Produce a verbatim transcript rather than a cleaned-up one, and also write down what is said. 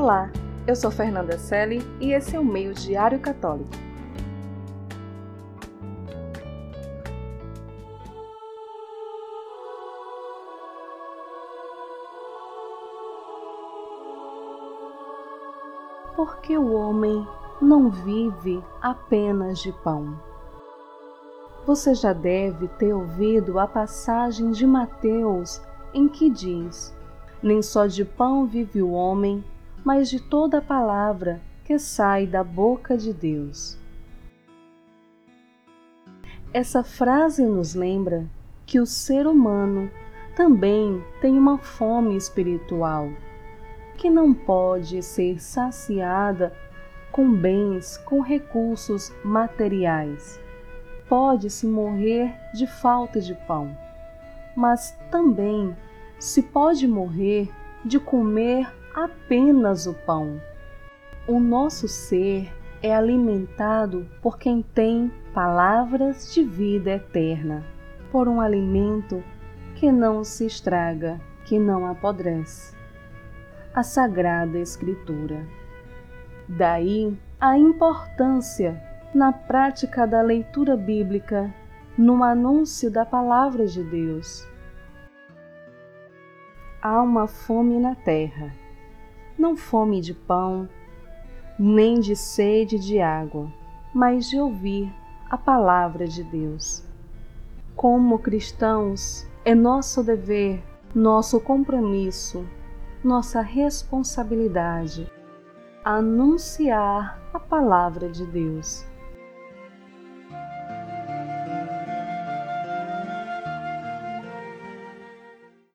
Olá, eu sou Fernanda Selle e esse é o Meio Diário Católico. Porque o homem não vive apenas de pão. Você já deve ter ouvido a passagem de Mateus em que diz: nem só de pão vive o homem, mas de toda a palavra que sai da boca de Deus. Essa frase nos lembra que o ser humano também tem uma fome espiritual, que não pode ser saciada com bens, com recursos materiais. Pode-se morrer de falta de pão, mas também se pode morrer de comer apenas o pão. O nosso ser é alimentado por quem tem palavras de vida eterna, por um alimento que não se estraga, que não apodrece. A Sagrada Escritura. Daí a importância na prática da leitura bíblica, no anúncio da Palavra de Deus. Há uma fome na terra, não fome de pão, nem de sede de água, mas de ouvir a Palavra de Deus. Como cristãos, é nosso dever, nosso compromisso, nossa responsabilidade anunciar a Palavra de Deus.